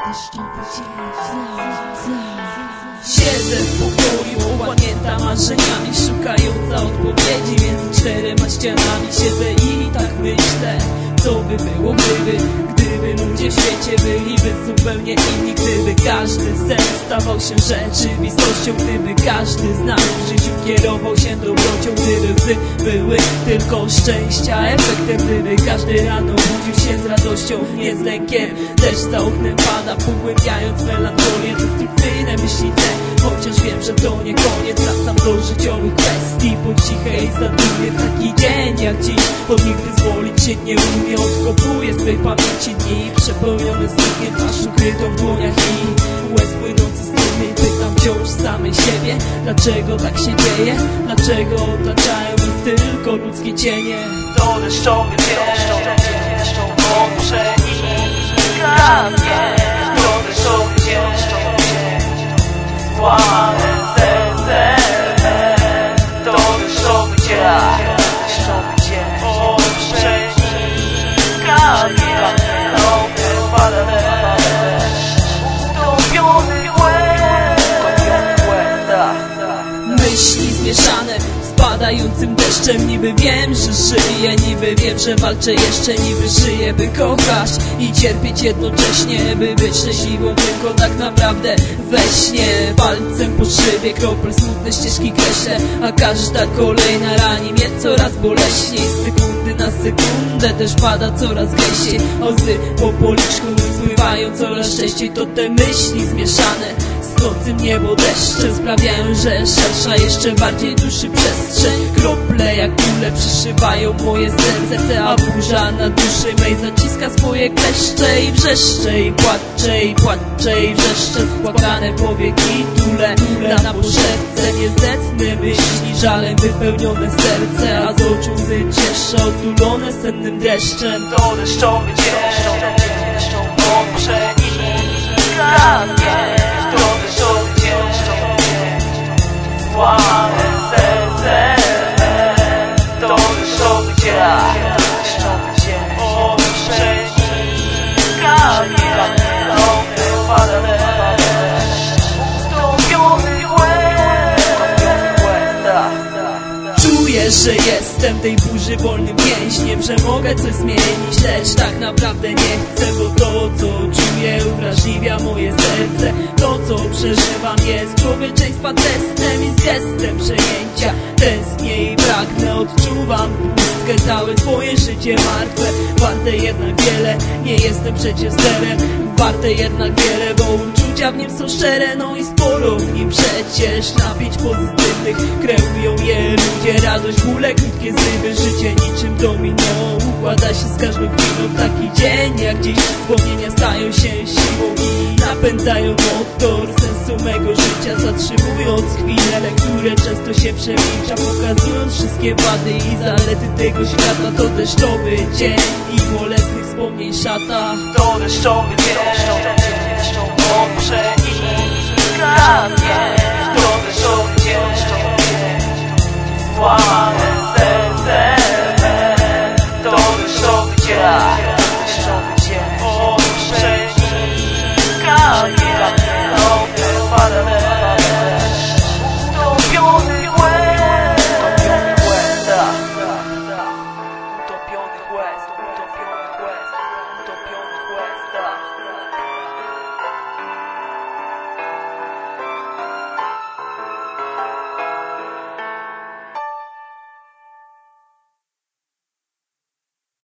Siedzę w pokoju, pamiętam marzeniami, szukająca odpowiedzi między czterema ścianami. Siedzę i tak myślę, co by było gdyby ludzie w świecie byliby zupełnie inni. Gdyby każdy sen stawał się rzeczywistością, gdyby każdy z nas w życiu kierował się dobrocią, gdyby łzy były tylko szczęścia efektem, gdyby każdy rano budził się z radością, nie z lękiem. Deszcz za oknem pada, pogłębiając melankolię, destrukcyjne myśli te. Chociaż wiem, że to nie koniec, wracam do życiowych kwestii po cichej zadumy. W taki dzień jak dziś, bo nigdy zwolić się nie umie. Odkopuję z tej pamięci dni przepełnione smutkiem, twarz ukrytą w dłoniach i łez płynący z trudnej. Pytam wciąż samej siebie, dlaczego tak się dzieje? Dlaczego otaczają nas tylko ludzkie cienie? To deszczowy dzień, on przenika mnie. To deszczowy dzień, złamane serce. To deszczowy dzień, on przenika mnie. Pada deszcz, utopiony błęd. Myśli zmieszane spadającym deszczem. Niby wiem, że żyję, niby wiem, że walczę jeszcze. Niby żyję, by kochać i cierpieć jednocześnie, by być szczęśliwą tylko tak naprawdę we śnie. Palcem po szybie kropel smutne ścieżki kreślę, a każda kolejna rani mnie coraz boleśniej. Z sekundy na sekundę też pada coraz gęściej, a łzy po policzku spływają coraz częściej. To te myśli zmieszane z nocym niebo deszczem sprawiają, że szersza jeszcze bardziej duszy przestrzeń. Krople jak kule przyszywają moje serce, a burza na duszy mej zaciska swoje kleszcze. I wrzeszczę, i płaczę, i płaczę, i wrzeszczę. Spłakane powieki tule na poszewce. Niezdecne myśli, żalem wypełnione serce, a z oczu łzy cieszę otulone sennym deszczem. To deszczowy dzień, on przenika mnie. To deszczowy dzień, złamane serce. To deszczowy dzień, on przenika mnie. Pada deszcz, utopiony błęd. Czuję, że jestem tej burzy wolnym więźniem, że mogę coś zmienić, lecz tak naprawdę nie chcę, bo to, co czuję, uwrażliwia moje serce. To, co przeżywam, jest człowieczeństwa testem i z gestem przejęcia tęsknię i pragnę. Odczuwam pustkę, całe swoje życie martwe. Warte jednak wiele, nie jestem przecież zerem. Warte jednak wiele, bo uczucia w nim są szczere. No i sporo w nim przecież napięć pozytywnych kreują je ludzie. Radość, bóle, krótkie zrywy, życie niczym domino układa się z każdą chwilą. W taki dzień jak dziś wspomnienia stają się siłą i napędzają motor sensu mego życia, zatrzymując chwile, które często się przemilcza, pokazując wszystkie wady i zalety tego świata. To deszczowy dzień i bolesnych wspomnień szata. To deszczowy dzień, on przenika mnie.